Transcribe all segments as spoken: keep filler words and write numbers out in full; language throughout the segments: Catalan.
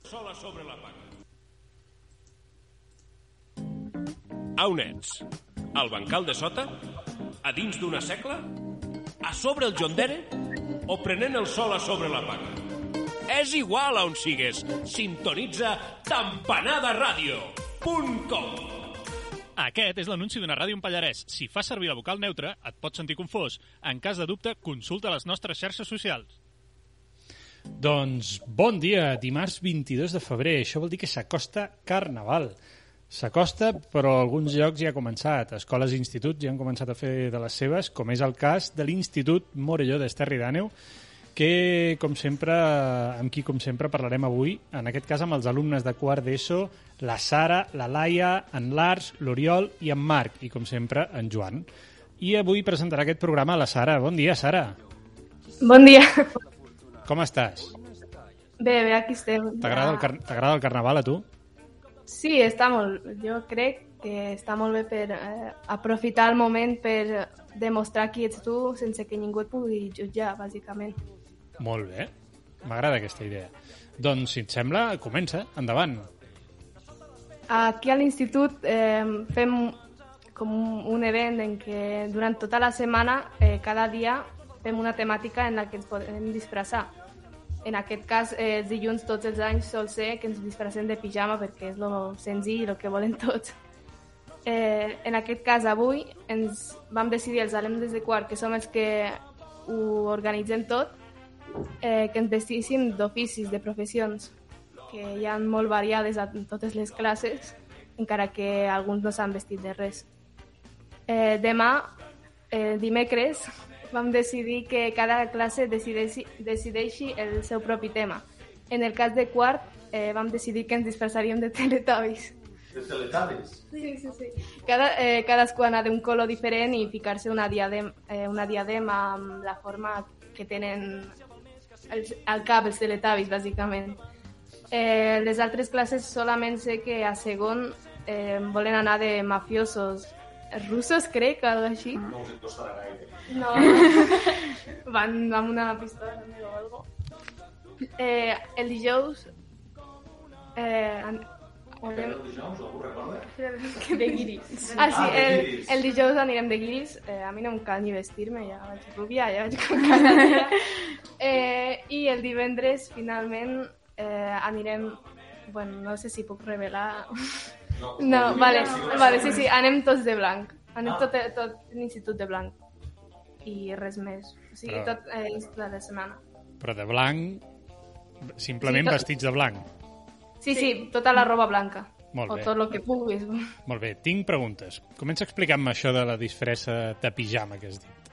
sol a sobre la paga. A on ets? Al bancal de sota? A dins d'una secla? A sobre el jondere? O prenent el sol a sobre la paga? És igual a on sigues. Sintonitza tampanada ràdio punt com. Aquest és l'anunci d'una ràdio en Pallarès. Si fas servir la vocal neutra, et pots sentir confós. En cas de dubte, consulta les nostres xarxes socials. Doncs bon dia, dimarts vint-i-dos de febrer. Això vol dir que s'acosta Carnaval. S'acosta, però a alguns llocs ja ha començat. Escoles i instituts ja han començat a fer de les seves, com és el cas de l'Institut Morelló d'Esterri d'Àneu, que, com sempre, amb qui, com sempre, parlarem avui, en aquest cas amb els alumnes de quart d'ESO, la Sara, la Laia, en Lars, l'Oriol i en Marc, i, com sempre, en Joan. I avui presentarà aquest programa la Sara. Bon dia, Sara. Bon dia. Com estàs? Bé, bé, aquí estem. T'agrada el, car t'agrada el Carnaval, a tu? Sí, està molt... Jo crec que està molt bé per eh, aprofitar el moment per demostrar qui ets tu sense que ningú et pugui jutjar, bàsicament. Molt bé. M'agrada aquesta idea. Doncs, si et sembla, comença. Endavant. Aquí a l'institut eh, fem com un event en què durant tota la setmana, eh, cada dia, fem una temàtica en la que ens podem disfressar. En aquest cas, eh, els dilluns tots els anys sol ser que ens disfressem de pijama perquè és lo senzill i el que volen tots. Eh, en aquest cas, avui, ens vam decidir els alumnes de quart, que som els que ho organitzem tot, eh, que ens vestíssim d'oficis, de professions, que hi ha molt variades a totes les classes, encara que alguns no s'han vestit de res. Eh, demà, eh, dimecres, vam decidir que cada classe decideixi, decideixi el seu propi tema. En el cas de quart, eh, vam decidir que ens disfressaríem de Teletubbies. De Teletubbies? Sí, sí, sí. Cada, eh, cadascú anar d'un color diferent i ficar-se una, diadem, eh, una diadema amb la forma que tenen el, al cap els Teletubbies, bàsicament. Eh, les altres classes solament sé que a segon eh, volen anar de mafiosos russos, crec, o alguna així. No us et costarà gaire. No, van amb una pistola o algo. Eh, el dijous... Eh, El dijous, algú recorda? de guiris. Ah, sí, el, el dijous anirem de guiris. Eh, a mi no em cal ni vestir-me, ja vaig rubia, ja vaig com cada dia. Eh, I el divendres, finalment, eh, anirem... Bueno, no sé si puc revelar... No, no vale, vale, sí, sí, anem tots de blanc. Anem tot, tot l'institut de blanc. I res més. O sigui, Però... tot eh, l'institut de setmana. Però de blanc, simplement Sí, tot- vestits de blanc. Sí, sí, tota la roba blanca. Molt O bé. tot el que puguis. Molt bé, tinc preguntes. Comença explicant-me això de la disfressa de pijama que has dit.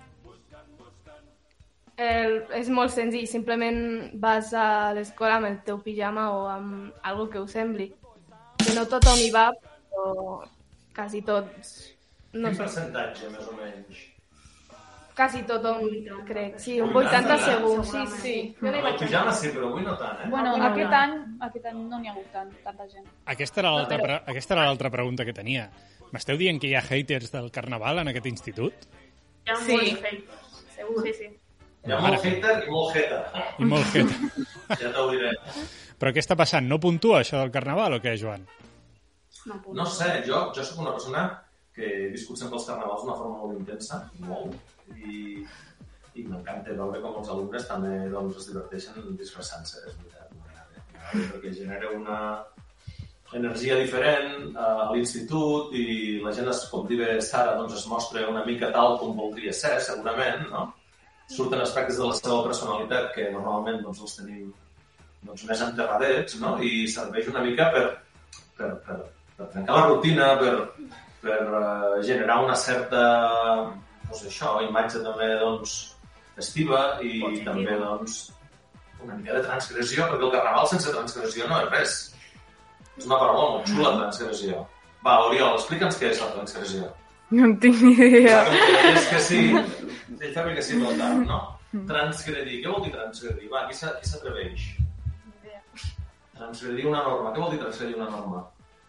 El, és molt senzill, simplement vas a l'escola amb el teu pijama o amb algo que us sembli. Que no tothom hi va, però quasi tots. No Quin sé, percentatge, més o menys? quasi tothom, crec. Sí, un vuitanta segur, sí, sí. Jo no hi El vaig pijama sí, però avui no tant, eh? Bueno, Avui no, aquest no. any, aquest any no n'hi ha hagut tant, tanta gent. Aquesta era l'altra No, però- pre aquesta era l'altra pregunta que tenia. M'esteu dient que hi ha haters del Carnaval en aquest institut? Hi ha Sí. molts haters, segur. Sí, sí. Hi ha molt hater i molt jeta. I molt hater. Ja t'ho diré. Però què està passant? No puntua això del Carnaval o què, Joan? No, puc. No sé, jo, jo sóc una persona que he viscut sempre els carnavals d'una forma molt intensa, molt, i, i m'encanta veure com els alumnes també doncs, es diverteixen disfressant-se, és veritat. M'agrada, perquè genera una energia diferent eh, a l'institut i la gent, es, com diu Sara, doncs, es mostra una mica tal com voldria ser, segurament, no? Surten aspectes de la seva personalitat que normalment doncs, els tenim doncs, més enterradets, no? I serveix una mica per, per, per, per trencar la rutina, per, per uh, generar una certa doncs, això, imatge també doncs, festiva i Positiva. també doncs, una mica de transgressió, perquè el carnaval sense transgressió no és res. És una paraula molt xula, transgressió. Va, Oriol, explica'ns què és la transgressió. No en tinc ni idea. És que sí, ell fa que sí, no tant, no? Transgredir, què vol dir transgredir? Va, qui s'atreveix? Transgredir una norma, què vol dir transgredir una norma?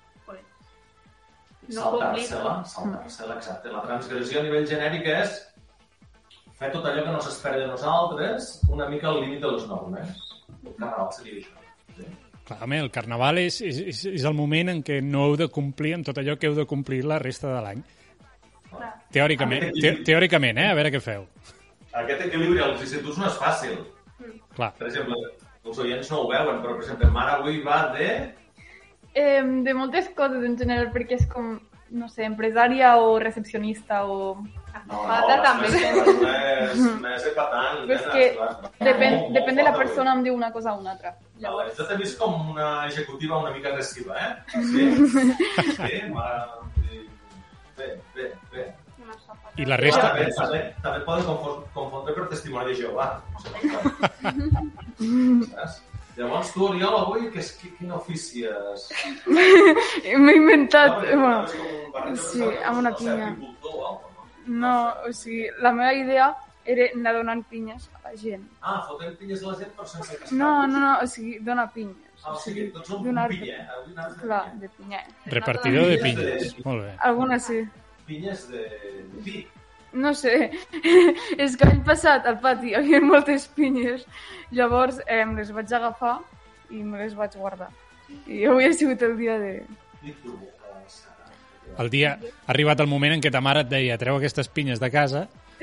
No Saltar-se-la, saltar-se-la, exacte. La transgressió a nivell genèric és fer tot allò que no s'espera de nosaltres, una mica al límit de les normes. El carnaval seria això. Sí? Clar, home, el Carnaval és, és, és, és el moment en què no heu de complir amb tot allò que heu de complir la resta de l'any. Teòricament, te, teòricament, eh? A veure què feu. Aquest equilibri als instituts no és fàcil. Clar. Per exemple, els oients no ho veuen, però, per exemple, Mara avui va de... Eh, de moltes coses en general, perquè és com, no sé, empresària o recepcionista o... No, Pata no, també. Més, més epatant. Però és que depèn, depèn de la persona em diu una cosa o una altra. Llavors... Jo t'he vist com una executiva una mica agressiva, eh? Sí? Sí, Mara... Bé, bé, bé. I la resta... També, també, també poden confondre, confondre per testimoni de Jehovà. No sé com Saps? Llavors tu, Oriol, avui, que és, quin ofici és? M'he inventat... No, bueno, sí, amb una pinya. No, o sigui, la meva idea era anar donant pinyes a la gent. Ah, fotent pinyes a la gent però sense cascar. No, no, no, o sigui, donar pinyes. Ah, o sigui, tots som donar... pinya, eh? Clar, de pinya. Repartidor de pinyes, molt bé. Algunes sí. Pinyes de pi. No sé, és que l'any passat al pati hi havia moltes pinyes, llavors eh, me les vaig agafar i me les vaig guardar. I avui ha sigut el dia de... I tu, El dia ha arribat el moment en què ta mare et deia treu aquestes pinyes de casa.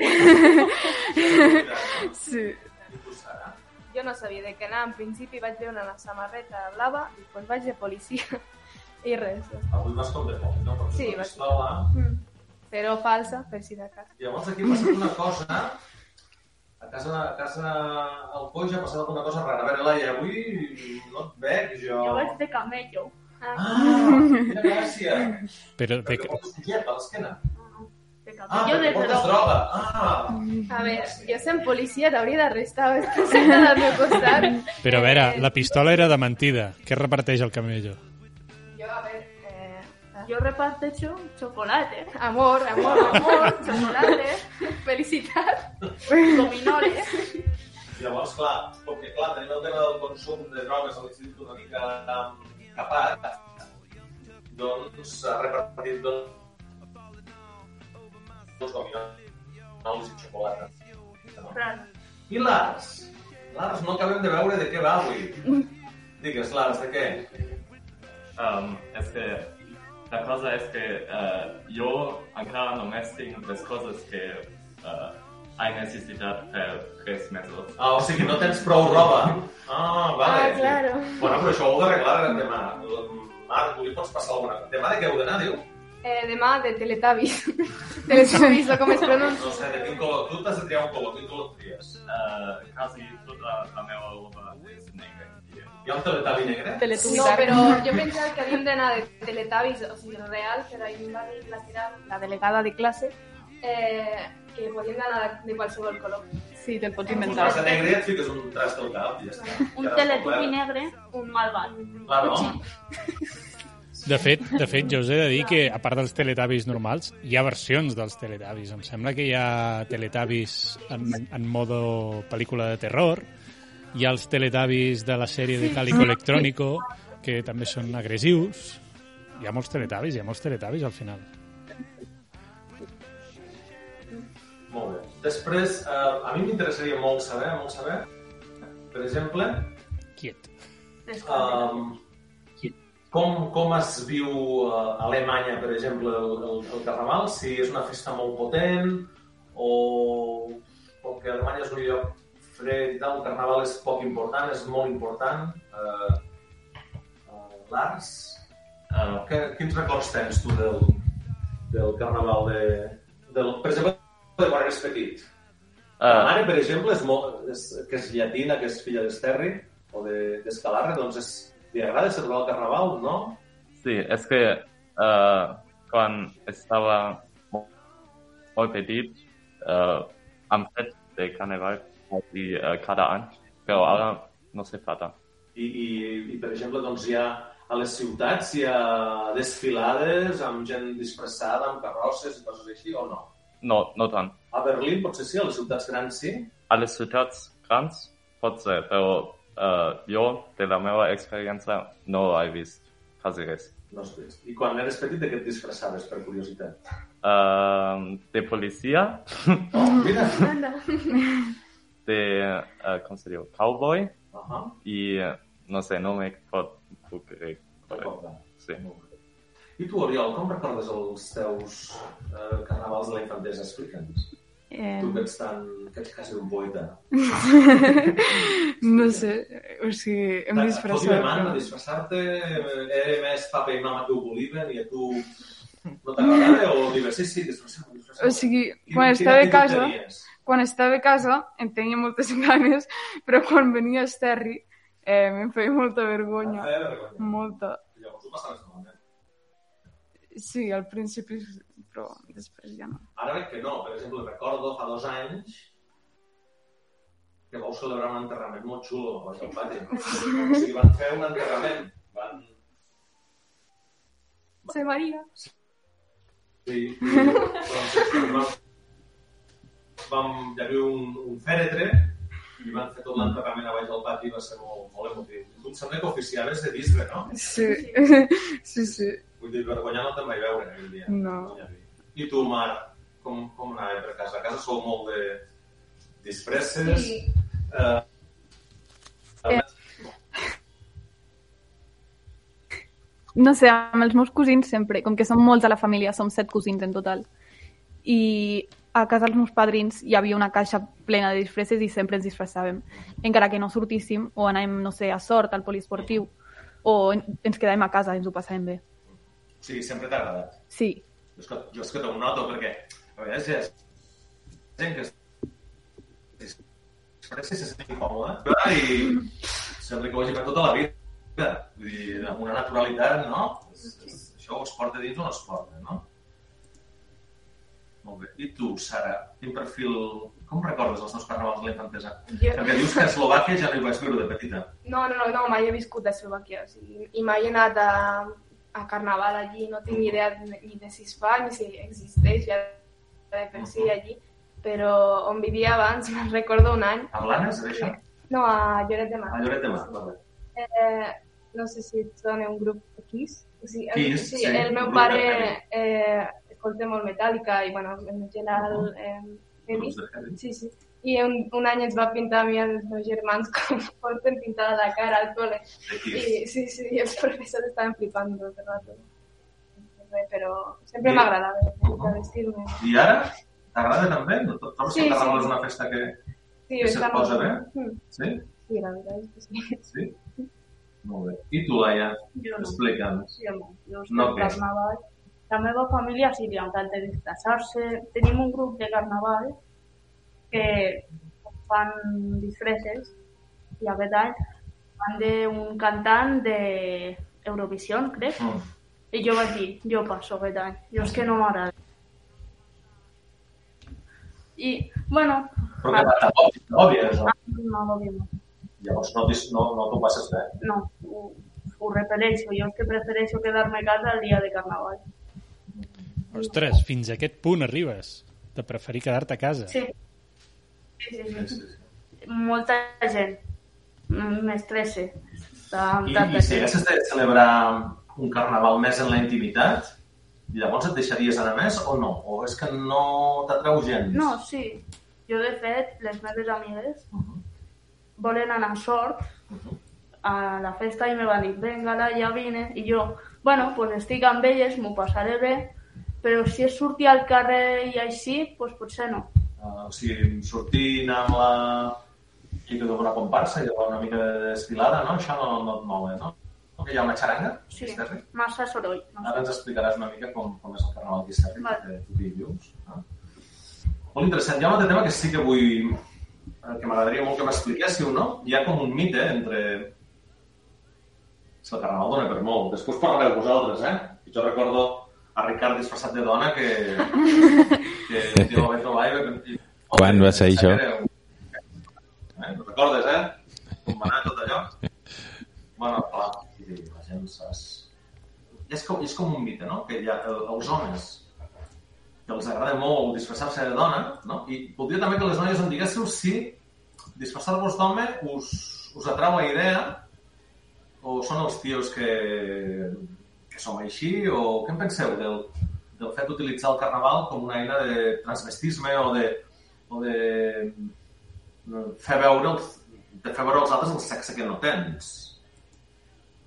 Sí. I tu, Sara? Jo no sabia de què anar. En principi vaig veure una samarreta blava i després vaig de policia. I res. Avui vas com de poc, no? Perquè Sí, una vaig- pistola. Mm. Però falsa, per si de cas. Llavors aquí ha passat una cosa... A casa, a casa al Coix ha passat alguna cosa rara. A veure, Laia, avui no et veig, jo... Jo vaig de camello. Ah, quina gràcia! Però de, Perquè portes ullet a l'esquena. De Ah, camello perquè de portes droga. droga. Ah! A veure, jo sent policia t'hauria d'arrestar. Estàs sentada al meu costat. però a veure, la pistola era de mentida. Què reparteix el camello? Jo, a veure... Eh, Yo reparto chocolate, amor, amor, amor, chocolate, felicitat, gominoles. Llavors, clar, com que clar, tenim el tema del consum de drogues a l'institut una mica um, capat, doncs s'ha repartit doncs, dos gominoles i xocolata. No? I l'Ars? L'Ars no acabem de veure de què va avui. Digues, Lars, de què? Um, es que la cosa es que uh, yo acá nomás tengo las cosas que uh, hay necesidad per tres mesos. Ah, o sigui, no tens prou roba. Ah, vale. Ah, claro. Bueno, però això ho heu d'arreglar demà. Marc, tu li pots passar alguna cosa? Demà de què heu d'anar, diu? Eh, demà de Teletubbies. Teletubbies, o com es pronuncia. No sé, de quin color. Tu t'has de triar un color, quin color tries? Uh, casi toda la meva roba es negra. Hi ha un teletabi negre? Teletubbies. No, però jo pensava que havíem d'anar de Teletubbies, o sigui, real, però ahir em va dir la que era la delegada de classe eh, que podíem anar de qualsevol color. Sí, te'l pots Si inventar. vas a negre et fiques un trast al cap i ja està. Un Ja l'has teletubi complert. negre, un malvat. Claro. De fet, de fet, jo us he de dir que, a part dels Teletubbies normals, hi ha versions dels Teletubbies. Em sembla que hi ha Teletubbies en, en modo pel·lícula de terror, hi ha els Teletubbies de la sèrie de Calico Electrónico, que també són agressius. Hi ha molts Teletubbies, hi ha molts Teletubbies al final. Molt bé. Després, eh, a mi m'interessaria molt saber, molt saber, per exemple, Quiet. um, com, com es viu a Alemanya, per exemple, el, el, el Carnaval, si és una festa molt potent o com que Alemanya és un lloc fred i tal, el Carnaval és poc important, és molt important. Uh, uh, Lars, uh, que, quins records tens tu del, del Carnaval de, del, per exemple, de quan eres petit? La Uh, mare, per exemple, és molt, és, que és llatina, que és filla d'Esterri o d'Escalarre, de, doncs és, li agrada celebrar el Carnaval, no? sí, es que uh, cuando estaba muy petit, uh, am set de carnaval casi uh, cada any, però ara no se fa tant. I, i, i per exemple, doncs hi ha a les ciutats hi ha desfilades amb gent disfressada, amb carrosses i coses així, o no? No, no tant. A Berlín potser sí, a les ciutats grans sí? A les ciutats grans pot ser, però uh, jo, de la meva experiència, no he vist quasi res. No has vist. I quan eres petit, de què et disfressaves, per curiositat? Uh, de policia, Oh, mira! Anda. de, uh, com se diu, cowboy Uh -huh. i no sé, no me pot puc recordar. Sí. I tu, Oriol, com recordes els teus eh, carnavals de la infantesa? Explica'ns. Eh... Tu que ets tan... que ets quasi un poeta. No sé, o sigui, em disfressava. Fot-hi man, disfressar-te era més papa i mama que ho voliven i a tu no t'agradava o digues, sí, sí, disfressar-me, disfressar-me. O sigui, quan estava a casa, quan estava a casa em tenia moltes ganes, però quan venia a Esterri eh, em feia molta vergonya. Feia vergonya. Molta. I llavors ho passaves malament. Sí, al principi, però després ja no. Ara veig que no. Per exemple, recordo fa dos anys que vau celebrar un enterrament molt xulo al pati. O sigui, van fer un enterrament. Van... Se Maria. Sí, i, doncs, vam, vam, hi havia un, un fèretre i van fer tot l'enterrament a baix del pati i va ser molt, molt emotiu. Tu em sembla que oficiaves de bisbe, no? Sí, sí, sí. Vull dir, vergonya no te'n vaig veure aquell dia. No. I tu, Mar, com, com anava per casa? A casa sou molt de disfresses? Sí. Uh, eh, no sé, amb els meus cosins sempre, com que som molts a la família, som set cosins en total, i a casa dels meus padrins hi havia una caixa plena de disfresses i sempre ens disfressàvem, encara que no sortíssim o anàvem, no sé, a Sort, al polisportiu, o ens quedàvem a casa i ens ho passàvem bé. Sí, sempre t'ha agradat. Sí. Jo és que, jo és que t'ho noto, perquè a vegades hi ha gent que es disfressa i se sent incòmode i sembla que ho hagi fet tota la vida. Vull dir, amb una naturalitat, no? És, és, això es porta dins o no es porta, no? Molt bé. I tu, Sara, quin perfil... Com recordes els teus carnavals de la infantesa? Jo... Perquè dius que a Eslovàquia ja no hi vas viure de petita. No, no, no, no, mai he viscut a Eslovàquia. O sigui, i mai he anat a, a Carnaval allí. No tinc ni idea ni de si es fa ni si existeix ja de per si allí. Però on vivia abans, me'n recordo un any. A Blanes, això? No, a Lloret de Mar. A Lloret de Mar, vale. Eh, no sé si et sona un grup Kiss. O sigui, el, Kiss, sí, sí. El meu pare eh, escolta molt Metallica i, bueno, en general... Eh, heavy. Sí, sí. I un, un any ens va pintar a mi i als meus germans com porten pintada la cara al col·le. I sí, sí, i els professors estaven flipant tot el rato. Però sempre m'ha agradat vestir-me. I ara? T'agrada també? Trobes sí, que el Carnaval sí. és una festa que, sí, que se't posa bé? Mm. Sí? Sí, la veritat és que sí. Sí? Molt bé. I tu, Laia? Jo no. Explica'ns. Jo no. Jo No estic carnaval. La meva família sí li encanta disfressar-se. Tenim un grup de carnaval que fan disfresses i aquest any van d'un cantant d'Eurovisió, crec. Mm. I jo vaig dir, jo passo aquest any. Jo és que no m'agrada. I, bueno... Però que t'òbies, no? No, no, Llavors no, no, no t'ho passes bé? No, ho, ho repeleixo. Jo és que prefereixo quedar-me a casa el dia de carnaval. Ostres, fins a aquest punt arribes, de preferir quedar-te a casa. Sí. Sí, sí, sí. Molta gent m'estressa. I, I si haguessis de celebrar un carnaval més en la intimitat, llavors et deixaries anar més o no? O és que no t'atreu gens? No, sí. Jo, de fet, les meves amigues uh -huh. volen anar a Sort a la festa i me van dir, venga, ja vine. I jo, bueno, pues estic amb elles, m'ho passaré bé, però si és sortir al carrer i així, pues potser no. Uh, o sigui, sortir, anar amb la mica d'una comparsa i una mica de desfilada, no? Això no, no et mou, eh, no? Que hi ha una xaranga? Sí, massa soroll. No? Ara ens explicaràs una mica com, com és el carnaval d'Isterri, vale. Que tu hi vius. No? Molt interessant. Hi ha un altre tema que sí que vull... que m'agradaria molt que m'expliquéssiu, no? Hi ha com un mite entre... És el carnaval dona per molt. Després parlareu vosaltres, eh? Jo recordo a Ricard disfressat de dona que... que un dia va haver trobat i... Quan va ser això? Eh? No recordes, eh? Com va anar tot allò? Bueno, clar, la gent saps... És com, és com un mite, no? Que hi ha els homes que els agrada molt disfressar-se de dona, no? I voldria també que les noies em diguéssiu si disfressar-vos d'home us, us atrau la idea o són els tios que, que som així, o què en penseu del, del fet d'utilitzar el carnaval com una eina de transvestisme o de, o de fer veure els, de fer veure als altres el sexe que no tens.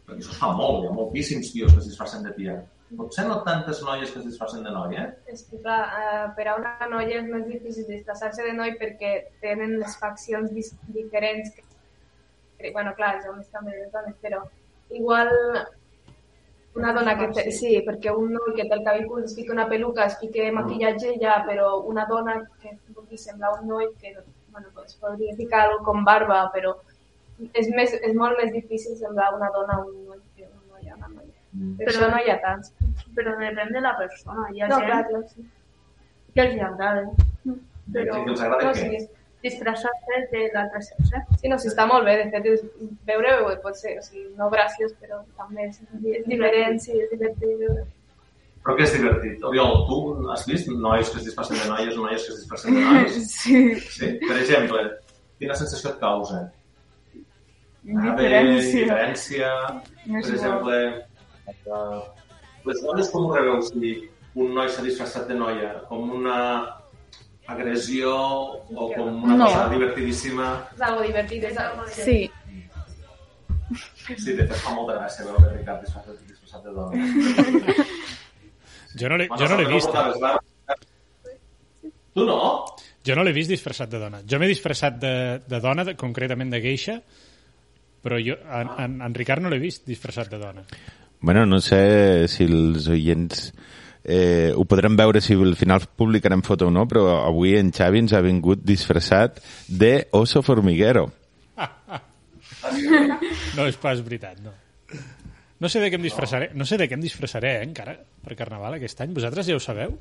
perquè això es fa molt, hi ha moltíssims tios que es disfracen de tia. Potser no tantes noies que es disfracen de noia, eh? És que, clar, eh, per a una noia és més difícil disfressar-se de noi perquè tenen les faccions dis- diferents. Que, bueno, clar, els homes també les dones, però igual una dona que té... Sí, perquè un noi que té el cabell curt es fica una peluca, es fica maquillatge ja, però una dona que vulgui semblar un noi que, bueno, pues, podria ficar algo com barba, però és, més, és molt més difícil semblar una dona a un noi que una noia a una noia. Mm. Per això no hi ha tants. Però depèn de la persona. Hi ha No, gent clar, clar, sí. que els agrada. Però Sí, que els agrada No, què? sí, és- disfressar-se de l'altre sexe. sí, no, sí, està molt bé, de fet, és, veure-ho pot ser, o sigui, no gràcies, però també és, és diferent, sí, és divertit veure. Però què és divertit? Oriol, tu has vist nois que es disfracen de noies, noies que es disfracen de nois? Sí, Sí. Per exemple, quina sensació et causa? diferència. Diferència. No és Per exemple, uh, les dones com ho rebeu si un noi s'ha disfressat de noia? Com una agressió o com una No. cosa divertidíssima? És algo divertit, és algo... Sí, Sí, de fet fa molta gràcia veure Ricard disfressat, disfressat de dona. Jo no l'he Bueno, jo no l'he sort que vist. portaves barba. Tu no? Jo no l'he vist disfressat de dona. Jo m'he disfressat de, de dona, de, concretament de geisha, però jo, en, en, en Ricard no l'he vist disfressat de dona. Bueno, no sé si els oients eh, ho podrem veure si al final publicarem foto o no, però avui en Xavi ens ha vingut disfressat de oso formiguero. No és pas veritat, no. No sé de què em disfressaré, no sé de què em disfressaré, eh, encara, per Carnaval aquest any. Vosaltres ja ho sabeu?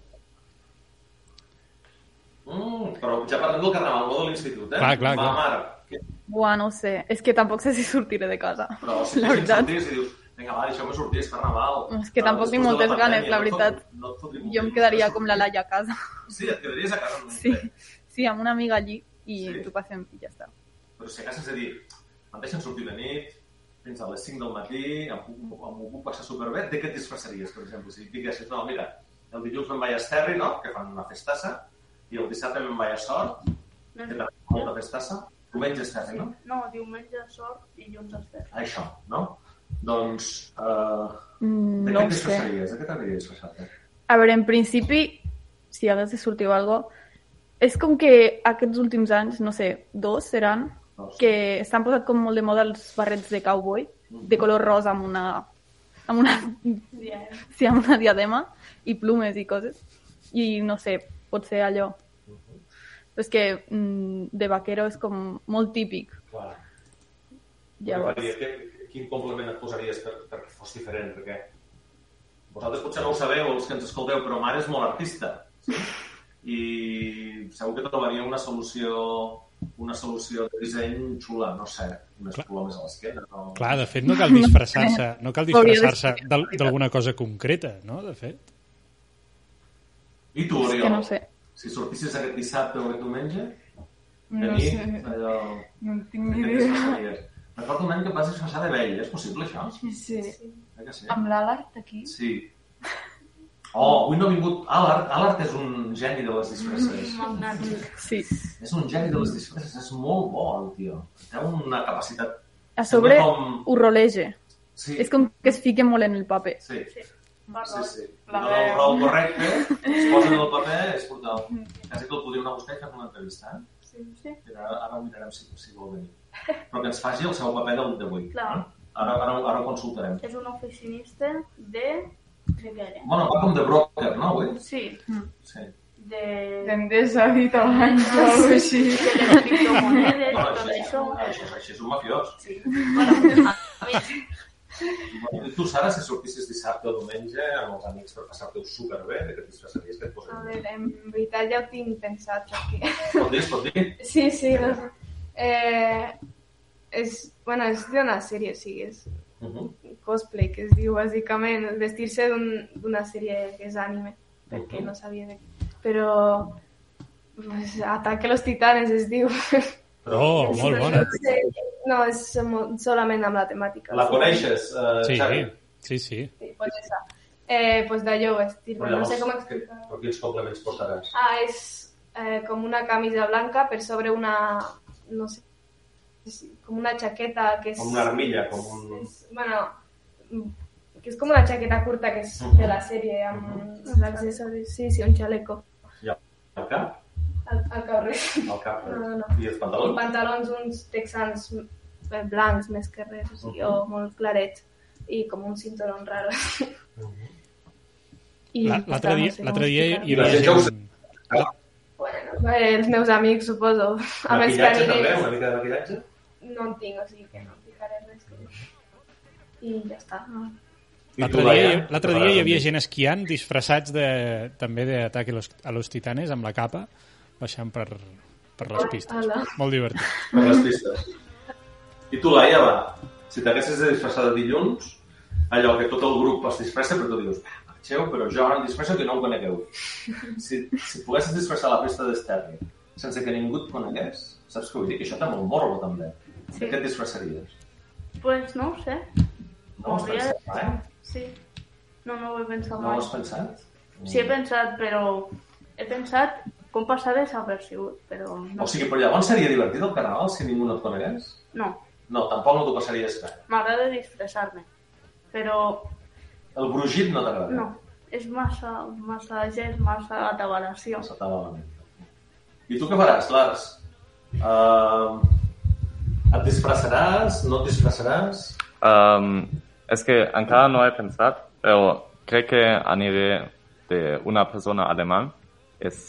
Mm, però ja parlem del carnaval, no de l'institut, eh? Clar, clar, Va, clar. mare, que... buah, no ho sé. És que tampoc sé si sortiré de casa, Però si la fes veritat. sortís i dius, vinga, va, deixeu-me sortir, és carnaval. És que tampoc tinc moltes ganes, la veritat. No et fotri Jo em quedaria com la Laia a casa. Sí, et quedaries a casa. Sí, sí, amb una amiga allí i Sí. t'ho passem i ja està. Però si a casa és a dir, em deixen sortir de nit, fins a les cinc del matí, em, puc- em ho puc passar superbé, de què et disfressaries, per exemple? Si diguessis, no, mira, el dilluns me'n vaig a Esterri, no?, que fan una festassa, i el dissabte me'n vaig a Sort, que també fan molta festassa, diumenge a Esterri, no? No, diumenge sort i dilluns Esterri. Això, no? Doncs, uh, Mm, de no què ho et sé. disfressaries? De què t'hauries disfressat? A veure, en principi, si hagués de sortir o algo, és com que aquests últims anys, no sé, dos seran, Dos. que s'han posat com molt de moda els barrets de cowboy, de color rosa amb una, amb una, sí, amb una diadema i plumes i coses. I no sé, pot ser allò. Però és que mm, de vaquero és com molt típic. Clar. Llavors, Faria, que, quin complement et posaries per, perquè fos diferent? Perquè vosaltres potser no ho sabeu, els que ens escolteu, però mare és molt artista. Sí? I segur que trobaria una solució una solució de disseny xula, no sé, unes plomes a l'esquena. No... Clar, de fet, no cal disfressar-se no cal disfressar-se d'al- d'alguna cosa concreta, no?, de fet. I tu, és Oriol? que no sé. Si sortissis aquest dissabte o aquest diumenge, de No nit, sé. allò... No en tinc de ni què et idea. disfressaries? Recordo un any que et vas disfressar de vell, és possible això? Sí. Eh que sí? Amb l'Alart aquí? Sí. Oh, avui no ha vingut Alart. Alart és un geni de les disfresses. Sí. És un geni de les disfresses, és molt bo, el tio. Té una capacitat... A sobre Sembla com- ho roleja. Sí, És com que es fica molt en el paper. sí, sí, Marró. sí. La No el veu. rol correcte, es posa en el paper, és brutal. Quasi que el podríem anar a buscar i fer una entrevista, eh? Sí, sí. Ara, ara ho mirarem si, si vol venir. Però que ens faci el seu paper del d'avui. Clar. Eh? Ara, ara, ara ho consultarem. És un oficinista de... de què era? Bueno, va com de broker, no, avui? Sí, Sí. de... D'Endesa ha dit abans o alguna així. de les criptomonedes, Bueno, tot això, això. això, això és un mafiós. Sí. Bueno, a mi, Bueno, I tu, Sara, si sortissis dissabte o diumenge amb els amics per passar-te-ho superbé, de què et disfressaries, què et A posaries? veure, en veritat ja ho tinc pensat, perquè... Pot dir, es pot dir? Sí, sí, no sé. Eh, és, bueno, és d'una sèrie, o sigui, és Uh -huh. cosplay, que es diu, bàsicament, vestir-se d'un- d'una sèrie que és anime, perquè Mhm. no sabia de què. Però, pues, Ataque a los Titanes es diu. Oh, molt bona. No, és mo- solament amb la temàtica. La coneixes, uh, Sí, Xavi? sí, sí. Sí, pues esa. Eh, pues d'allò vestir, Però no llavors, sé com que, explicar. però quins complements portaràs? Ah, és eh, com una camisa blanca per sobre una, no sé, és com una jaqueta que és... Com una armilla, com un... és, bueno, que és com una jaqueta curta que és de la sèrie amb l'accessoris. Sí, sí, un xaleco. I el cap? Al, al cap res. El cap res. No, no. I els pantalons? I pantalons uns texans blancs més que res, o, sigui, o molt clarets. I com un cinturón raro. L'altre dia, l'altre dia hi I la havia gent que us... gent... Bueno, els meus amics, suposo. Amb els Maquillatge també? cariners. Una mica de maquillatge? No en tinc, o sigui que no ficaré res. I ja està. No. L'altre dia, l'altre dia hi havia gent esquiant disfressats de, també d'Ataque a los Titanes amb la capa baixant per, per les pistes. Hola. Molt divertit. Per les pistes. I tu, Laia, va, si t'haguessis de disfressar de dilluns, allò que tot el grup es disfressa, però tu dius, marxeu, però jo ara em disfresso que no em conegueu. Si, si poguessis disfressar la festa d'Esterri sense que ningú et conegués, saps què vull dir? Que això té molt morbo, també. Sí. De què et disfressaries? Pues no ho sé. No ho has pensat mai? Sí. No, no ho he pensat No mai. ho has pensat? Sí, he pensat, però he pensat com passar desapercebut, però no. O sigui, però llavors seria divertit el carnaval si ningú no et conegués? No, No, tampoc no t'ho passaries bé. m'agrada disfressar-me, però El brugit no t'agrada? no, és massa, massa gest, massa atabalació. Massa tabalament. I tu què faràs, Lars? Uh, et disfressaràs? No et disfressaràs? Um, és que encara no he pensat, però crec que aniré d'una persona alemany. És,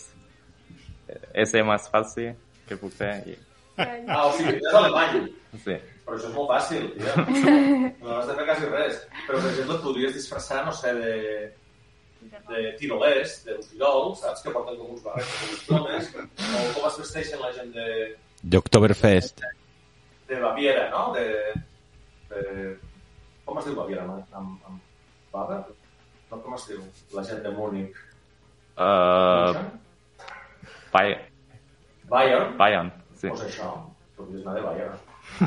és el més fàcil que puc fer. I... Ah, o sigui, és alemany. Sí. Però això és molt fàcil, tia. No has de fer quasi res. Però, per exemple, et podries disfressar, no sé, de, de tirolers, dels tirols, saps? Que porten com uns barrets, com uns plomes. O com es vesteixen la gent de... D'Oktoberfest. De Baviera, no? De... de... Com es diu Baviera, no? Amb, amb barra? No, com es diu? La gent de Múnich. Uh, Bayern. Bayern? Bayern, sí. Pues això, podries anar de Bayern.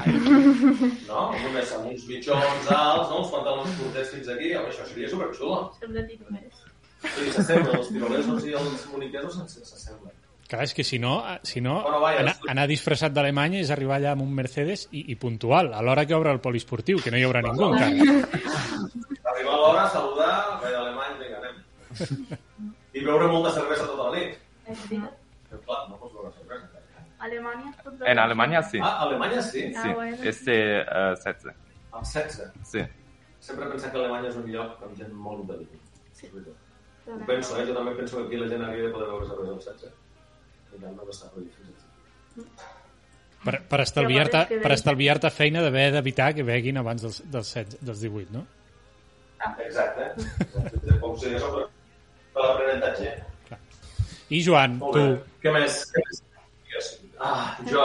No? Amb, unes, amb uns mitjons alts, no? Uns pantalons curtets fins aquí, home, això seria superxulo. Sempre dic més. Sí, s'assemblen, els tirolesos i els muniquesos s'assemblen. Clar, és que si no, si no Bueno, vaya, anar, és- anar disfressat d'Alemanya és arribar allà amb un Mercedes i, i puntual, a l'hora que obre el poliesportiu, que no hi haurà ningú encara. Arribar a l'hora, saludar, ve d'alemany, vinga, anem. I beure molta cervesa tota la nit. Però clar, no pots beure cervesa. Alemanya es pot En Alemanya sí. Ah, a Alemanya sí? Sí, Ah, bueno. és de uh, setze. Amb setze. Sí. Sempre he pensat que Alemanya és un lloc amb gent molt intel·ligent. Sí. Ho penso, eh? Jo també penso que aquí la gent hauria de poder beure cervesa amb setze. I ja no està prohibit fins setze. Per, per estalviar-te Sí, home, per estalviar-te feina d'haver d'evitar que beguin abans dels, dels, setze, dels divuit, no? Exacte. Exacte. Com si això per, per l'aprenentatge. I Joan, Molt tu, bé. Què més? Què més? Ah, jo.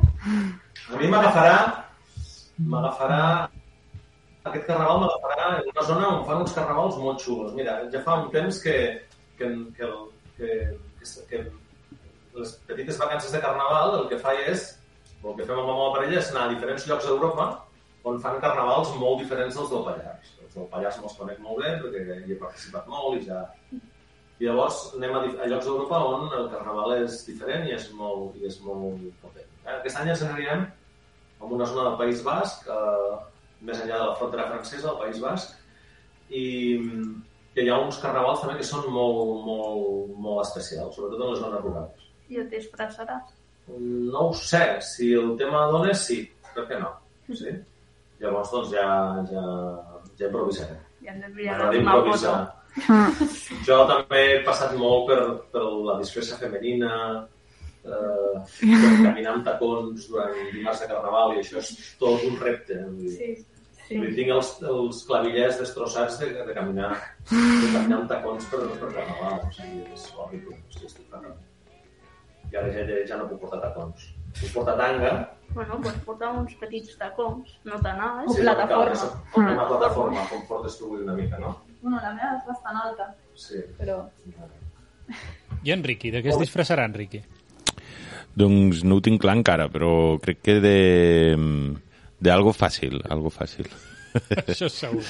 A mi m'agafarà... M'agafarà... Aquest carnaval m'agafarà en una zona on fan uns carnavals molt xulos. Mira, ja fa un temps que, que, que, que, que, que les petites vacances de carnaval el que fa és, el que fem amb la meva parella és anar a diferents llocs d'Europa on fan carnavals molt diferents dels del Pallars. Els del Pallars me'ls conec molt bé perquè hi he participat molt i ja... I llavors anem a, a llocs d'Europa on el carnaval és diferent i és molt, i és molt potent. Eh? Aquest any ens anirem a una zona del País Basc, eh, més enllà de la frontera francesa, del País Basc, i que hi ha uns carnavals també que són molt, molt, molt especials, sobretot en les zones rurals. I et disfressaràs. No ho sé, si el tema dona, sí, per què no? Sí? Llavors, doncs, ja, ja, ja improvisaré. Ja hem d'enviar M'agrada una improvisar. foto. Jo també he passat molt per, per la disfressa femenina, eh, per caminar amb tacons durant dimarts de carnaval, i això és tot un repte. Vull dir. Sí, sí. Vull dir, tinc els, els clavillers destrossats de, de, caminar, de caminar amb tacons per, per carnaval. O sigui, és horrible. O sigui, estic fatal. I ara ja, ja no puc portar tacons. Puc portar tanga. Bueno, pues portar uns petits tacons, no tan alts. O plataforma. Sí, una plataforma, com portes tu una mica, no? Bueno, la meva és bastant alta, Sí. però... i en Riqui, de què es disfressarà en Riqui? Doncs no ho tinc clar encara, però crec que de... de algo fàcil, algo fàcil. Això és segur.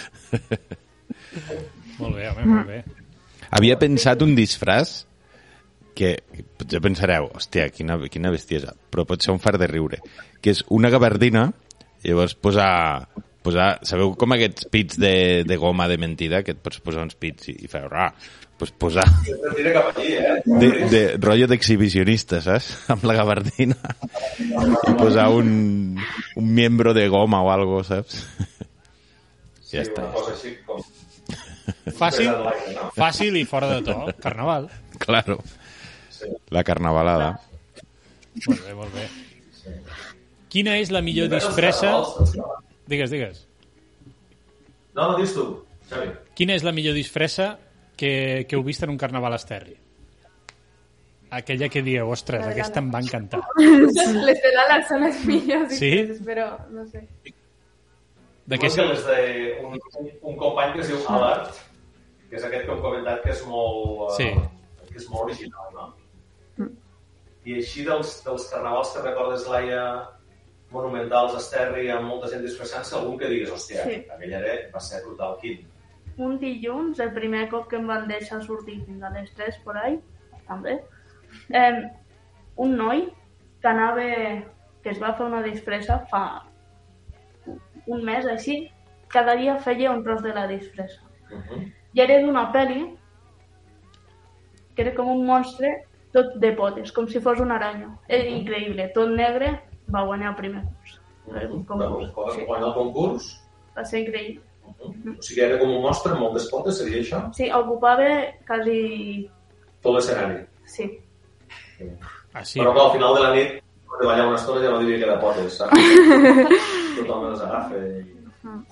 Molt bé, home, molt bé. Havia pensat un disfraç que potser pensareu, hòstia, quina, quina bestiesa, però pot ser un far de riure, que és una gabardina, llavors posar posar... Sabeu com aquests pits de, de goma de mentida, que et pots posar uns pits i, i fer... Ah, pues posar... Tira cap allí, eh? De, de rotllo d'exhibicionista, saps? Amb la gabardina. I posar un, un miembro de goma o algo, saps? Sí, ja està. Una cosa així com... Fàcil, fàcil i fora de to. Carnaval. Claro. Sí. La carnavalada. Molt bé, molt bé. Sí. Quina és la millor disfressa... Digues, digues. No, no, dis tu, Xavi. Quina és la millor disfressa que, que heu vist en un carnaval a Esterri? Aquella que dieu, ostres, aquesta em va encantar. Les de l'Ala són les millors, sí? Però no sé. De què sé? Les d'un un company que es diu Albert, que és aquest que hem comentat que és molt, sí. uh, que és molt original, no? Mm. I així dels, dels carnavals que recordes, Laia, monumentals, Esterri, amb molta gent disfressant-se, algun que digues, hòstia, sí. Aquell era va ser brutal, quin? Un dilluns, el primer cop que em van deixar sortir fins a les tres por ahí, també, eh, un noi que anava, que es va fer una disfressa fa un mes així, cada dia feia un tros de la disfressa. Uh-huh. I era d'una pel·li que era com un monstre tot de potes, com si fos una aranya. Era increïble, tot negre, va guanyar el primer curs. Uh-huh. Concurs. Va sí. guanyar el concurs? Va ser increïble. Uh-huh. O sigui, era com un monstre amb moltes potes, seria això? Sí, ocupava quasi... tot l'escenari? Sí. Ah, sí. Però que al final de la nit de ballar una estona ja no diria que era potes, saps? Tothom les agafa i... Mm,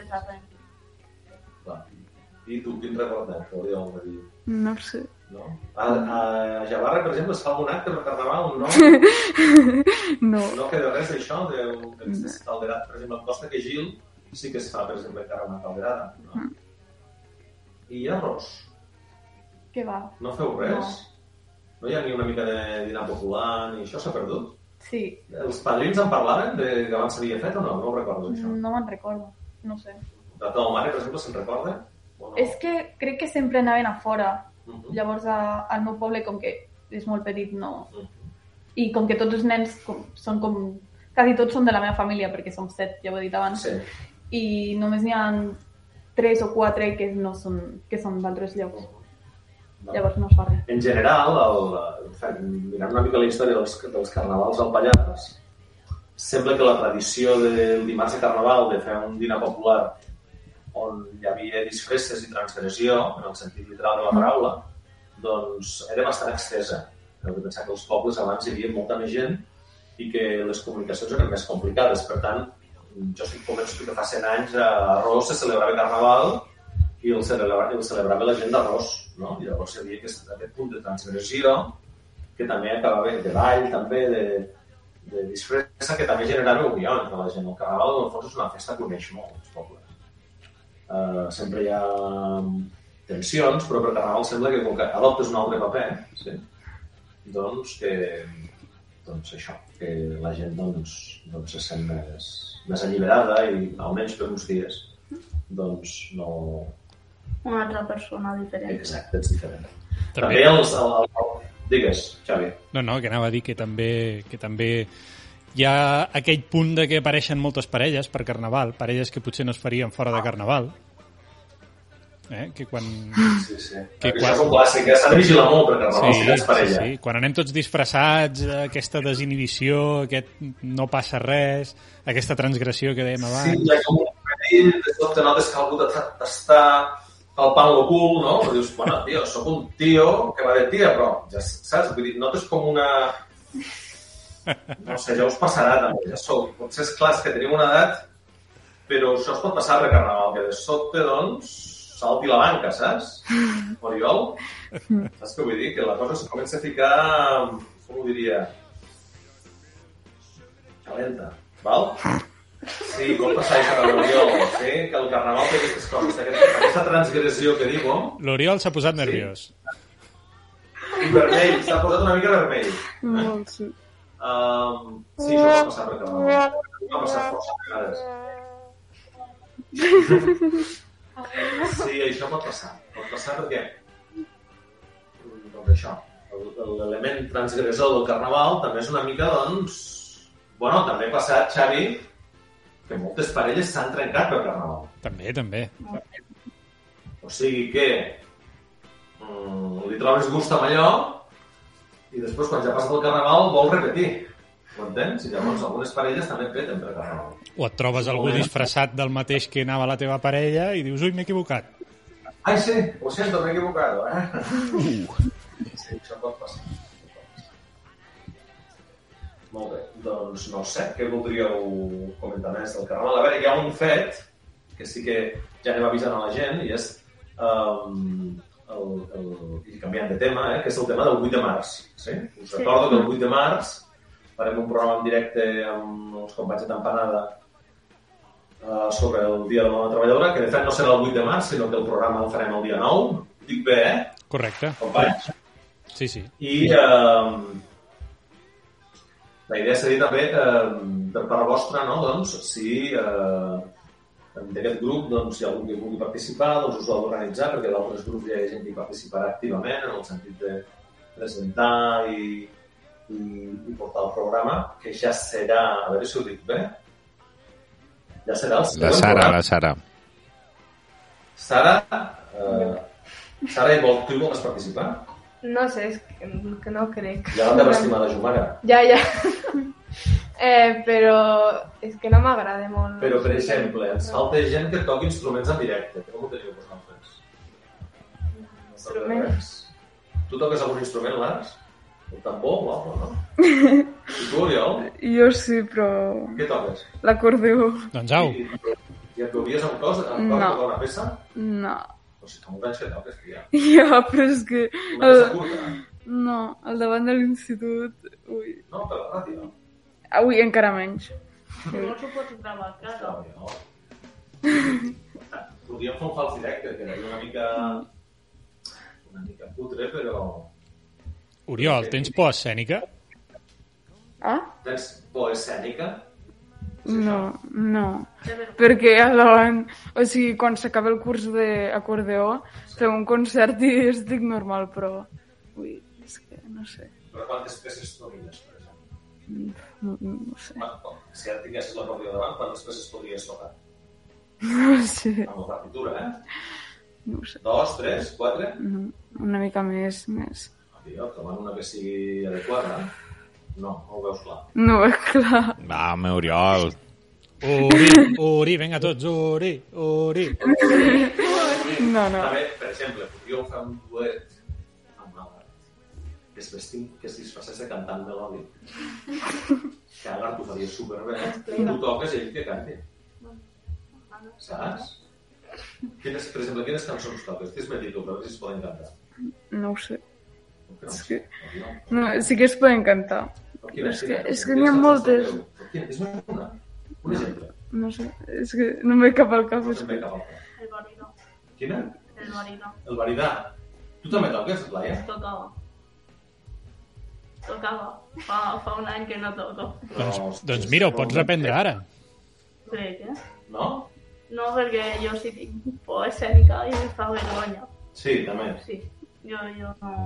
I tu, quin recordes? Que dir? No sé. No? A, a Javarra, per exemple, es fa algun acte per carnaval, no? No. No queda res d'això, d'aquestes calderades. Per exemple, en Costa que Gil sí que es fa, per exemple, encara una calderada. No? Mm. I arròs? Què va? No feu res? No. No hi ha ni una mica de dinar popular, ni això s'ha perdut? Sí. Els padrins en parlaven de que abans s'havia fet o no? No ho recordes, això? No me'n recordo, no sé. La teva mare, per exemple, se'n recorda? No? És que crec que sempre anaven a fora. Uh-huh. Llavors, a, al meu poble, com que és molt petit, no... Uh-huh. I com que tots els nens com, són com... Quasi tots són de la meva família, perquè som set, ja ho he dit abans. Sí. I només n'hi ha tres o quatre que no són, que són d'altres llocs. Uh-huh. No. Llavors no es fa res. En general, el, mirant una mica la història dels, dels carnavals al Pallars, sembla que la tradició del dimarts de carnaval de fer un dinar popular on hi havia disfresses i transgressió, en el sentit literal de la paraula, doncs era bastant extesa. Heu de pensar que els pobles abans hi havia molta més gent i que les comunicacions eren més complicades. Per tant, jo estic convençut que fa cent anys a Arròs se celebrava carnaval i el celebrava, el celebrava la gent d'Arròs, no? I llavors hi havia aquest, aquest punt de transgressió que també acabava de ball, també de, de disfressa, que també generava unió entre la gent. El carnaval, en el fons, és una festa que uneix molt els pobles. Uh, sempre hi ha tensions, però per carnaval sembla que com que adoptes un altre paper, sí? Doncs que doncs això, que la gent doncs, doncs se sent més, més alliberada i almenys per uns dies doncs no... Una altra persona diferent. Exacte, ets diferent. També, també els... El, el, el... Digues, Xavi. No, no, que anava a dir que també, que també hi ha aquell punt de que apareixen moltes parelles per carnaval, parelles que potser no es farien fora de carnaval. Eh? Que quan... Sí, sí. Que quan... Això és un clàssic, eh? S'ha de vigilar molt per carnaval, sí, si tens parella. Sí, sí. Quan anem tots disfressats, aquesta desinhibició, aquest no passa res, aquesta transgressió que dèiem abans... Sí, hi ha com un perill, de sobte notes que algú t'està palpant lo cul, no? Però dius, bueno, tio, sóc un tio que va de tia, però ja saps? Vull dir, notes com una... No sé, ja us passarà també, ja sou... Potser és clar que tenim una edat, però això es pot passar per carnaval, que de sobte, doncs, salti la banca, saps? Oriol? Saps què vull dir? Que la cosa es comença a ficar, com ho diria, calenta, val? Sí, pot passar això amb l'Oriol, sí? Que el carnaval té aquestes coses, aquesta transgressió que diuen... L'Oriol s'ha posat nerviós. Sí. I vermell, s'ha posat una mica vermell. Molt, sí. Um, sí, això pot passar per carnaval. Va passar força vegades. Sí, això pot passar. Pot passar perquè... Doncs això, l'element transgressor del carnaval també és una mica, doncs... Bueno, també ha passat, Xavi, que moltes parelles s'han trencat per Carnaval. També, també. O sigui que mm, li trobes gust amb allò i després, quan ja passa el Carnaval, vol repetir. Ho entens? I llavors algunes parelles també peten per Carnaval. O et trobes algú disfressat del mateix que anava la teva parella i dius, ui, m'he equivocat. Ai, sí, ho sento, m'he equivocat, eh? Uh. Sí, això pot passar. Molt bé, doncs no sé, què voldríeu comentar més del Carnaval? A veure, hi ha un fet que sí que ja anem avisant a la gent i és, um, el, el, i canviant de tema, eh, que és el tema del vuit de març. Sí? Us recordo que el vuit de març farem un programa en directe amb els companys de Tampanada uh, sobre el Dia de la Dona Treballadora, que de fet no serà el vuit de març, sinó que el programa el farem el dia nou. Dic bé, eh? Correcte. Companys? Sí, sí. I uh, la idea seria també, uh, per part vostra, no? Doncs, si uh, d'aquest grup doncs, hi ha algú que vulgui participar, doncs us ho heu d'organitzar, perquè d'altres grups hi ha gent que participarà activament en el sentit de presentar i, i, i portar el programa, que ja serà, a veure si ho dic bé, ja serà el La Sara, programa. la Sara. Sara, uh, Sara, i vol, tu hi vols participar? No sé, és que, que no crec. Ja la teva estimada Jumara. Ja, ja. eh, però és que no m'agrada molt. Però, per exemple, ens falta gent que toqui instruments en directe. Com ho teniu vosaltres? Instruments? Tu toques algun instrument, Lars? El tambor o algo, no? I tu, Oriol? Jo sí, però... Què toques? L'acordeó. Doncs au. I, i et veuries amb cos, amb No. cos tocar una peça? No. O sigui, com anys que toques, tia? Ja, però és que... Una peça curta? No, al davant de l'institut... Ui. No, per la ràdio. Avui encara menys. No s'ho pots gravar a casa. No. Podríem fer un fals directe, que era una mica... una mica putre, però... Oriol, tens por escènica? Ah? Tens por escènica? No, no. Perquè al davant... O sigui, quan s'acaba el curs d'acordeó, fem un concert i estic normal, però... Ui, és que no sé. Però quantes peces domines, per exemple? No, no sé. Si ara tinguessis l'acordeó davant, quantes peces podries tocar? No sé. Amb la partitura, eh? No ho sé. Dos, tres, quatre? No, una mica més, més. Tio, trobant una que sigui adequada. No, no ho veus clar. No ho veig clar. Va, home, Oriol. Uri, Uri, vinga tots, Uri, Uri. No, no. També, per exemple, podríeu fer un duet amb l'Agar, que es vestim, que es disfressés de cantant melòdic. Que Agar t'ho faria superbé. Tu toques i ell que canti. Saps? Quines, per exemple, quines cançons toques? Dis-me tu, per veure si es poden cantar. No ho sé. No, és que... No, sí que es poden cantar. Quina, és que, quina, és que n'hi ha moltes. Dis-me una. Un exemple. No sé, és que no m'he cap al cap. No És se'm que... ve cap al cap. El baridó. Quina? El baridó. El baridà. Tu també toques, Laia? Tocava. Tocava. Fa, fa un any que no toco. Doncs, doncs mira, ho pots reprendre ara. Crec, eh? No? No, perquè jo sí tinc por escènica i em fa vergonya. Sí, també. Sí, jo, jo no...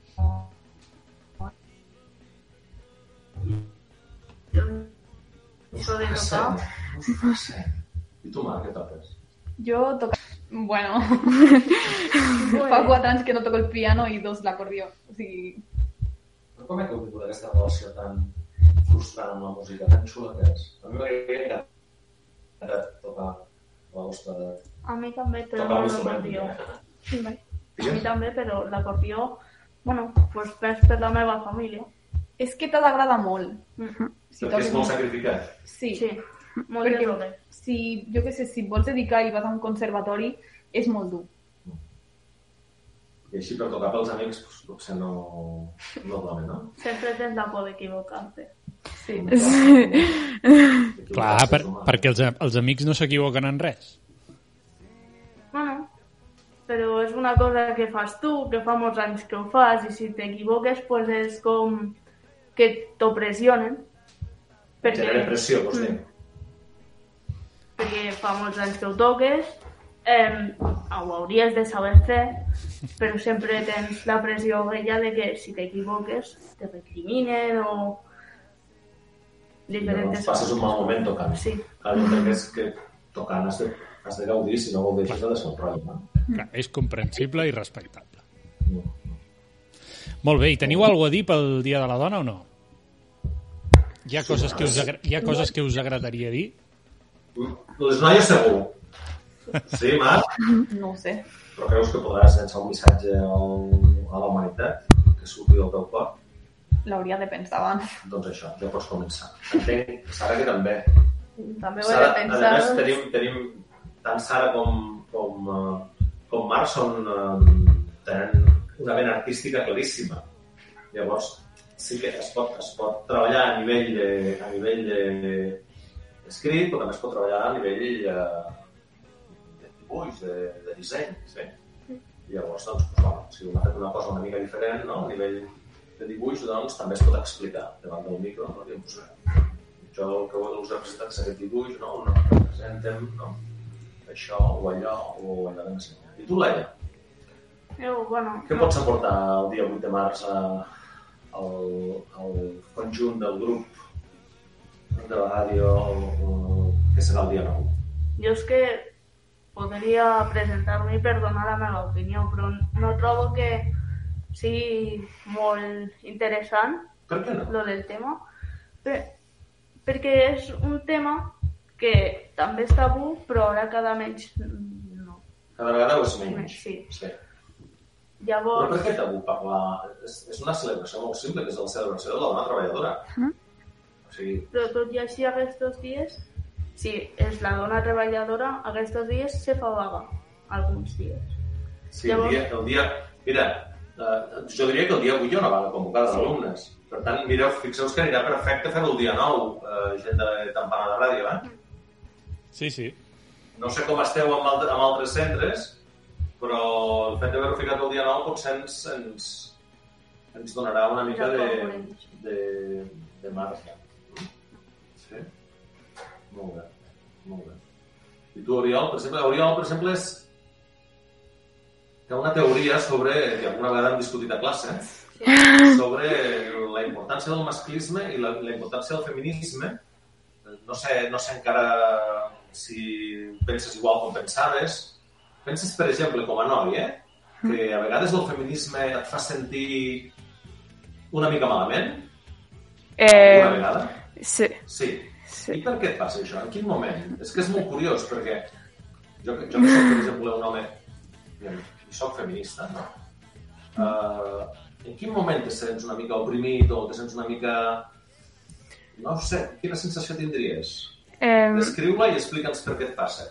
Jo... Això de tocar... No sé. I tu, Marc, què toques? Jo toco... Bueno, fa quatre anys que no toco el piano i dos l'acordió. O sigui... Però com he tingut aquesta relació tan frustrant amb la música, tan xula que és? A mi m'agradaria encantat tocar la vostra... A mi també, però Tocar no l'instrument. l'acordió. A mi també, però l'acordió... Bueno, pues més per la meva família. És que t'ha d'agradar molt. Mm. Si Perquè és toques- molt sacrificat. Sí, Sí, molt perquè de hores. si, jo què sé, si et vols dedicar i vas a un conservatori, és molt dur. I així per tocar pels amics, doncs, potser no... no dona, no? Sempre tens la por d'equivocar-te. Sí. Clar, per, perquè els, els amics no s'equivoquen en res. Bueno, però és una cosa que fas tu, que fa molts anys que ho fas, i si t'equivoques, pues és com que t'ho pressionen. Perquè, Genera pressió, vols dir? perquè fa molts anys que ho toques, eh, ho hauries de saber fer, però sempre tens la pressió vella de que si t'equivoques te recriminen o... diferents... I passes un mal moment tocant. Sí. Clar, jo crec que, és que tocant has de, has de gaudir, si no gaudeixes de ser un rotllo, no? Clar, és comprensible i respectable. No. Molt bé, i teniu alguna a dir pel Dia de la Dona o no? Hi ha coses que us, agra... Hi ha coses que us agradaria dir? Les noies segur. Sí, Marc? No ho sé. Però creus que podràs llançar un missatge al, a la humanitat que surti del teu cor? L'hauria de pensar abans. Doncs això, ja pots començar. Entenc, Sara, que també. També ho he Sara, de pensar. a més, tenim, tenim tant Sara com, com, uh, com Marc són, uh, tenen una vena artística claríssima. Llavors, sí que es pot, es pot treballar a nivell de, a nivell de escrit, però també es pot treballar a nivell uh, de dibuix, de, de disseny. Sí? Llavors, doncs, pues, bueno, si un ha fet una cosa una mica diferent, no? A nivell de dibuix, doncs, també es pot explicar davant del micro. No? Diem, pues, jo el que us he presentat és aquest dibuix, no? No, representem, no? Això o allò o allò de m'ensenyar. I tu, Laia? Jo, bueno... Què pots aportar el dia vuit de març a, al, al conjunt del grup de la ràdio que serà el dia nou? Jo és que podria presentar-me per donar la meva opinió, però no trobo que sigui molt interessant. Per què no? Lo del tema. Per, perquè és un tema que també és tabú, però ara cada menys no. Cada vegada ho és menys. Sí. Sí. Llavors... Però per què tabú parlar? És, és una celebració molt simple, que és la celebració de la dona treballadora. Mm. O sigui... Però tot i així aquests dies, si és la dona treballadora, aquests dies se fa vaga, alguns dies. Sí, Llavors... el, dia, el dia... Mira, eh, jo diria que el dia vuit hi ha una vaga convocada sí. d'alumnes. Per tant, mireu, fixeu que anirà perfecte fer-ho el dia nou, eh, gent de Tampana de Ràdio, eh? Sí, sí. No sé com esteu amb, altre, amb altres centres, però el fet d'haver-ho ficat el dia nou potser ens, ens, ens donarà una mica de, de, de marge. Sí? Molt bé, molt bé. I tu, Oriol, per exemple, Oriol, per exemple, és... Hi ha una teoria sobre, que alguna vegada hem discutit a classe, sobre la importància del masclisme i la, la importància del feminisme. No sé, no sé encara si penses igual com pensaves. Penses, per exemple, com a noi, eh? Que a vegades el feminisme et fa sentir una mica malament? Eh... Una vegada? Sí. Sí. Sí. I per què et passa això? En quin moment? És que és molt curiós, perquè jo, jo que soc, per exemple, un home i soc feminista, no? Uh, en quin moment te sents una mica oprimit o te sents una mica... No sé, quina sensació tindries? Eh... Descriu-la i explica'ns per què et passa.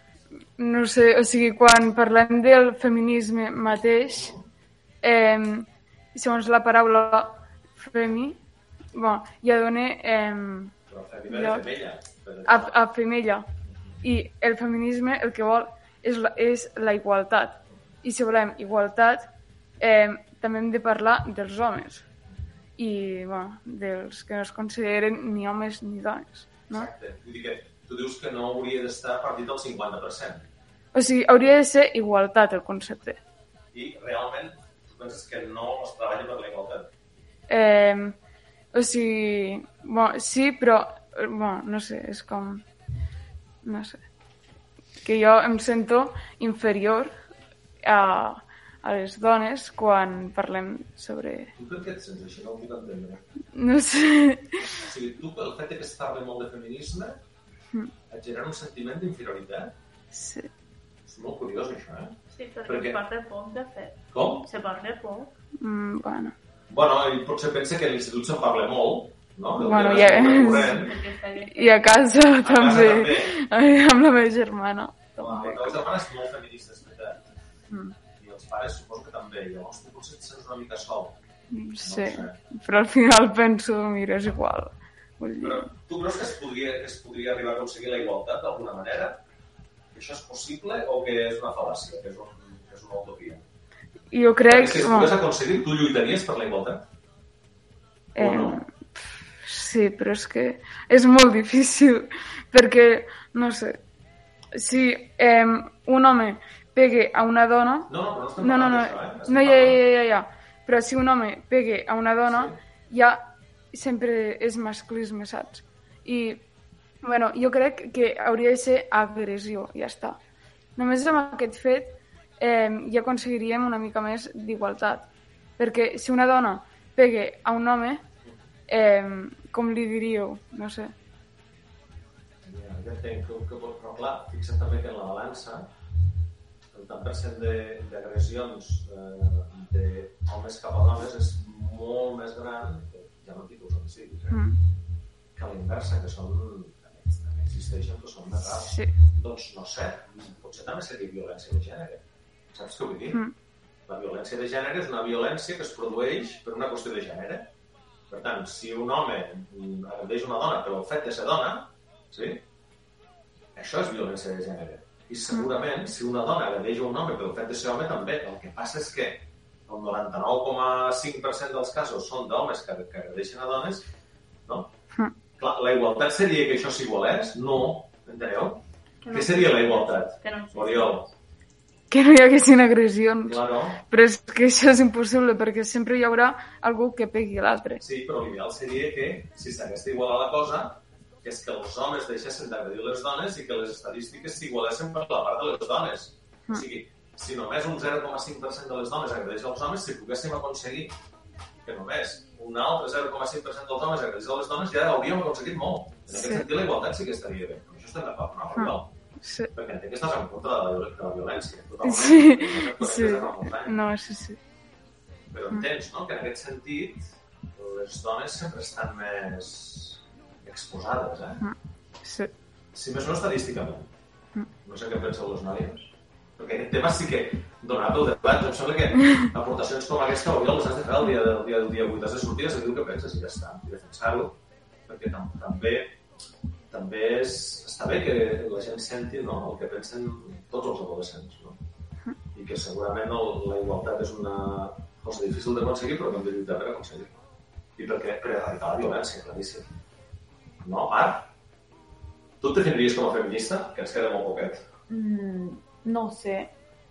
No sé, o sigui, quan parlem del feminisme mateix, eh, segons la paraula femi, bon, ja dona... Eh, Però femi ve de femella. A, a femella. I el feminisme el que vol és la, és la igualtat. I si volem igualtat, eh, també hem de parlar dels homes. I, bueno, dels que no es consideren ni homes ni dones. No? Exacte. Vull dir que tu dius que no hauria d'estar partit del cinquanta per cent. O sigui, hauria de ser igualtat el concepte. I realment tu penses que no es treballa per la igualtat? Eh, o sigui, bueno, sí, però, bueno, no sé, és com... No sé. Que jo em sento inferior a, a les dones quan parlem sobre... Tu per què et sents així? No ho puc entendre. No sé. O sigui, tu, pel fet que es parli molt de feminisme, mm. et genera un sentiment d'inferioritat? Sí. És molt curiós, això, eh? Sí, perquè, perquè... se parla poc, de fet. Com? Se parla poc. Mm, bueno. Bueno, i potser pensa que a l'institut se'n parla molt, no? Del bueno, ja és... I a casa a també. Casa també. Amb la meva germana. La teva germana és molt feminista, és veritat. Mm. I els pares suposo que també. Llavors tu potser et sents una mica sol. No sí, però al final penso, mira, és igual. Vull dir... Però tu creus que es podria, que es podria arribar a aconseguir la igualtat d'alguna manera? Que això és possible o que és una fal·làcia, que és, un, que és una utopia? Jo crec... Si es pogués aconseguir, tu lluitaries per la igualtat? Eh, o no? Sí, però és que és molt difícil, perquè, no sé, si eh, un home pegue a una dona... No, no, però no estem parlant no, no, d'això, eh? No, ja, ja, ja, ja. Però si un home pegue a una dona, sí. Ja sempre és masclisme, saps? I, bueno, jo crec que hauria de ser agressió, ja està. Només amb aquest fet eh, ja aconseguiríem una mica més d'igualtat. Perquè si una dona pegue a un home, eh, com li diríeu? No sé. Ja, ja entenc que, que, però clar, fixa't també que en la balança el tant per cent d'agressions eh, d'homes cap a dones és molt més gran, ja no dic els homicidis, eh? mm. que a la inversa, que són, també existeixen, però són més rars. Sí. Doncs no sé, potser també seria violència de gènere. Saps què vull dir? Mm. La violència de gènere és una violència que es produeix per una qüestió de gènere. Per tant, si un home agredeix una dona per el fet de ser dona, sí? Això és violència de gènere. I segurament, si una dona agredeix un home pel fet de ser home, també. El que passa és que el noranta-nou coma cinc per cent dels casos són d'homes que, que agredeixen a dones, no? Mm. Clar, la igualtat seria que això s'igualés? No, enteneu? No. Què seria la igualtat? Que no. Oriol. Que no hi haguessin agressions. Claro. Però és que això és impossible, perquè sempre hi haurà algú que pegui a l'altre. Sí, però l'ideal seria que, si s'hagués d'igualar la cosa, és que els homes deixessin d'agredir les dones i que les estadístiques s'igualessin per la part de les dones. Mm. O sigui, si només un zero coma cinc per cent de les dones agredeix als homes, si poguéssim aconseguir que només un altre zero coma cinc per cent dels homes agredeix a les dones, ja hauríem aconseguit molt. En aquest sí. sentit, la igualtat sí que estaria bé. Amb això estem d'acord, no? Mm. Sí. Perquè entenc que estàs en contra de la, de la violència. Totalment. Sí, sí. No, sí, sí. Però entens, no?, que en aquest sentit les dones sempre estan més exposades, eh? Sí. Si més no estadísticament. No sé què pensen les noies. Perquè aquest tema sí que, donat el debat, em sembla que aportacions com aquesta Oriol les has de fer el dia del dia, del dia vuit. Has de sortir, has de dir el que penses i ja està. I defensar-ho. Perquè tam també, també és, està bé que la gent senti, no?, el que pensen tots els adolescents. No? I que segurament el, la igualtat és una cosa difícil d'aconseguir, però que hem de lluitar per aconseguir-la. I perquè per erradicar la violència, claríssim. No, Marc? Tu et definiries com a feminista? Que ens queda molt poquet. Mm, no ho sé.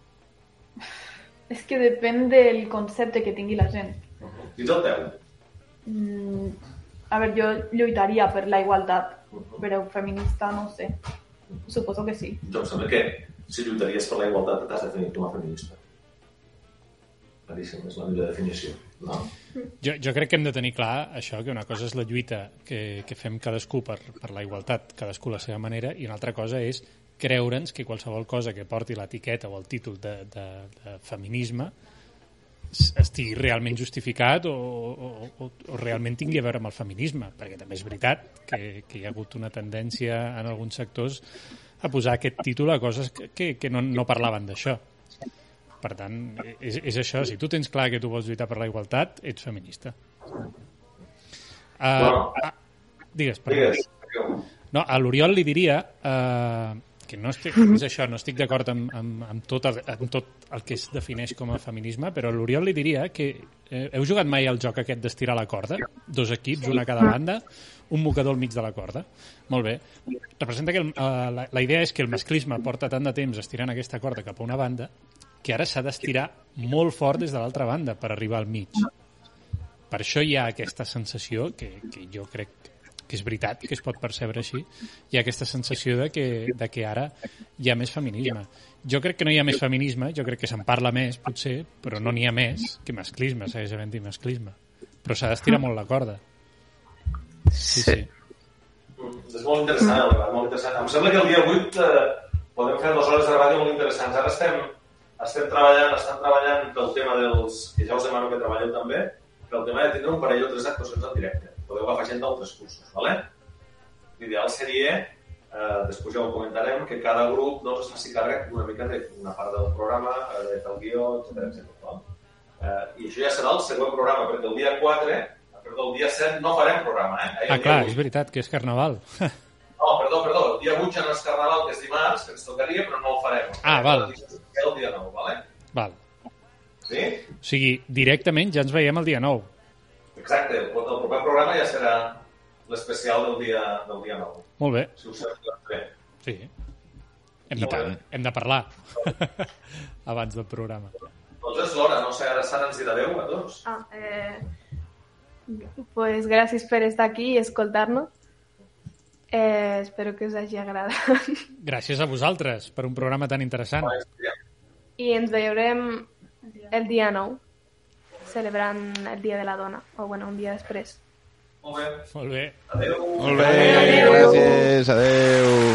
És que depèn del concepte que tingui la gent. Uh-huh. Dins el teu? Mm, a veure, jo lluitaria per la igualtat, uh-huh. però feminista no ho sé. Uh-huh. Suposo que sí. Doncs sembla que si lluitaries per la igualtat t'has definit com a feminista. Claríssim, és la millor definició, no? Jo, jo crec que hem de tenir clar això, que una cosa és la lluita que, que fem cadascú per, per la igualtat, cadascú a la seva manera, i una altra cosa és creure'ns que qualsevol cosa que porti l'etiqueta o el títol de, de, de feminisme estigui realment justificat o, o, o, o realment tingui a veure amb el feminisme, perquè també és veritat que, que hi ha hagut una tendència en alguns sectors a posar aquest títol a coses que, que, que no, no parlaven d'això. Per tant, és, és això. Si tu tens clar que tu vols lluitar per la igualtat, ets feminista. Uh, bueno, uh, digues, perdó. Digues. No, a l'Oriol li diria uh, que no estic, és això, no estic d'acord amb, amb, amb, tot el, amb tot el que es defineix com a feminisme, però a l'Oriol li diria que eh, heu jugat mai al joc aquest d'estirar la corda? Dos equips, una a cada banda, un mocador al mig de la corda. Molt bé. Representa que el, uh, la, la idea és que el masclisme porta tant de temps estirant aquesta corda cap a una banda que ara s'ha d'estirar molt fort des de l'altra banda per arribar al mig. Per això hi ha aquesta sensació, que, que jo crec que és veritat, que es pot percebre així, hi ha aquesta sensació de que, de que ara hi ha més feminisme. Jo crec que no hi ha més feminisme, jo crec que se'n parla més, potser, però no n'hi ha més que masclisme, segueix havent-hi masclisme. Però s'ha d'estirar molt la corda. Sí, sí. És molt interessant, el debat, molt interessant. Em sembla que el dia vuit eh, podem fer dues hores de ràdio molt interessants. Ara estem Estem treballant, estan treballant pel tema dels, que ja us demano que treballeu també, pel tema de tindre un parell o tres actuacions en directe. Podeu agafar gent d'altres cursos, ¿vale? L'ideal seria, eh, després ja ho comentarem, que cada grup doncs, es faci càrrec una mica d'una part del programa, de tal guió, etcètera, etcètera. Eh, I això ja serà el següent programa, perquè el dia quatre, perdó, el dia set no farem programa, eh? Ah, clar, és veritat, que és Carnaval. No, perdó, perdó, el dia vuit ja no és Carnaval, que és dimarts, que ens tocaria, però no el farem. Ah, val. El dia nou, vale? Val. Sí? O sigui, directament ja ens veiem el dia nou. Exacte, el proper programa ja serà l'especial del dia, del dia nou. Molt bé. Si us sembla bé. Sí. Hem de, hem de parlar abans del programa. Doncs és l'hora, no sé, ara Sara ens dirà adeu a tots. Ah, eh... Pues gràcies per estar aquí i escoltar-nos. Eh, espero que us hagi agradat. Gràcies a vosaltres per un programa tan interessant. I ens veurem el dia nou, celebrant el Dia de la Dona, o bueno, un dia després. Molt bé. Molt bé. Adéu. Molt bé, adéu. Gràcies, adéu.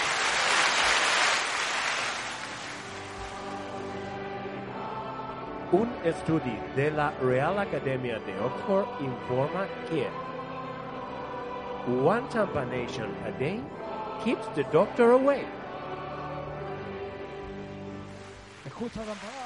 Un estudi de la Real Acadèmia de Oxford informa que one tamponation a day keeps the doctor away. Escucha,